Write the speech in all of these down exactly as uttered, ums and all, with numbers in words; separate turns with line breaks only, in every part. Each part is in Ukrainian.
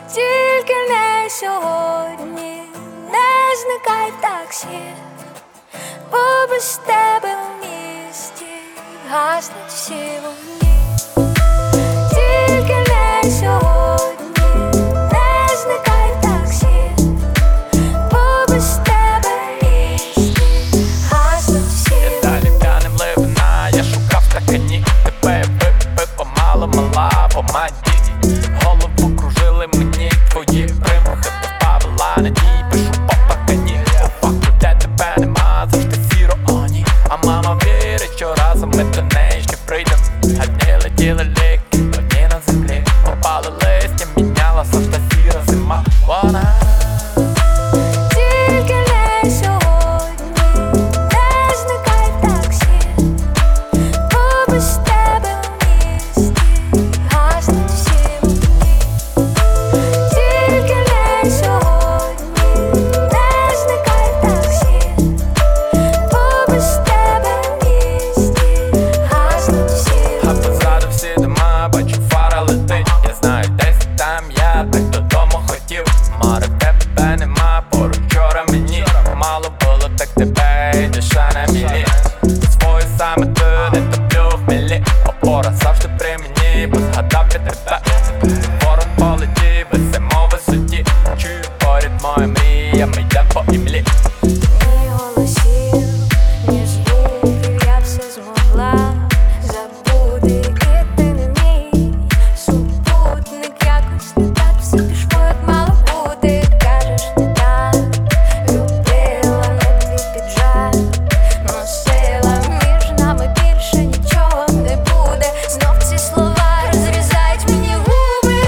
тільки не сьогодні, не зникай таксі, бо без тебе в місті гаснуть всі вогні. Тільки не сьогодні, не зникай таксі, бо без тебе в місті гаснуть всі вогні.
Я далі п'яним ливина, я шукав стакані, тебе випив помало, мала помаді. Голову кружили мені твої примухи, позбавила надій, пишу по пакані. По факту, де тебе нема, завжди сіро оні. А мама вірить, що разом ми до неї ще прийдем. А дні летіли ліки, одні на землі. Попали листя, мінялася та сіра зима. Вона
тільки не сьогодні, не зникай таксі, бо без тебе в місті гаснуть всі вогні. Тільки не сьогодні, не зникай таксі, бо без тебе в місті гаснуть всі
а
вогні.
позаду всі дома, бачу фара летить. Я знаю, десь там я так додому хотів. Море тебе нема, поруч вчора мені мало було, так тебе і душа на мілі. Свою саме ти не топлю в мілі. Опора завжди при мені, бо згадав я тебе. Ворон полетів, висимо висоті. Чую поряд моя мрія, ми йдем по імлі.
Ні голосів, ні звуків, я все змогла забути, і ти не мій супутник. Якось не так все пішло, як мало бути. Кажеш, не так любила, не твій піджак носила, між нами більше нічого не буде. Знов ці слова розрізають мені губи.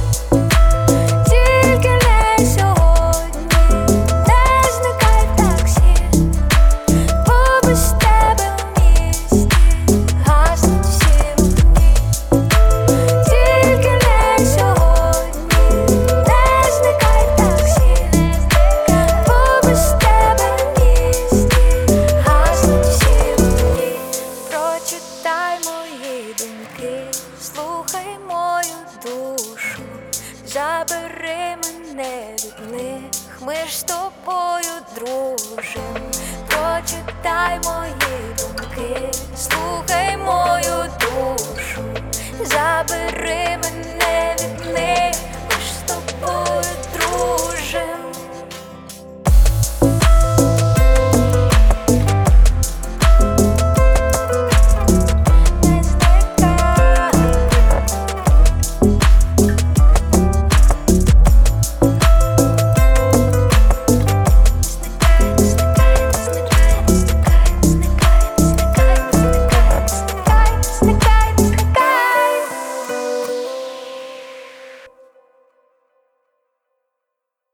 Тільки не сьогодні, не зникай таксі, бо без тебе в місті гаснуть всі вогні. Тільки не сьогодні, не зникай таксі, бо без тебе в місті гаснуть всі вогні. Прочитай мої думки, слухай мою душу, забери мене від них, ми ж з тобою дружим. Прочитай мої думки, слухай мою душу, забери мене від них, ми ж з тобою дружим. Не зникай.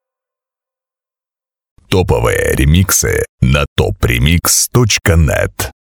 Топовые ремиксы на топ ремикс точка нет.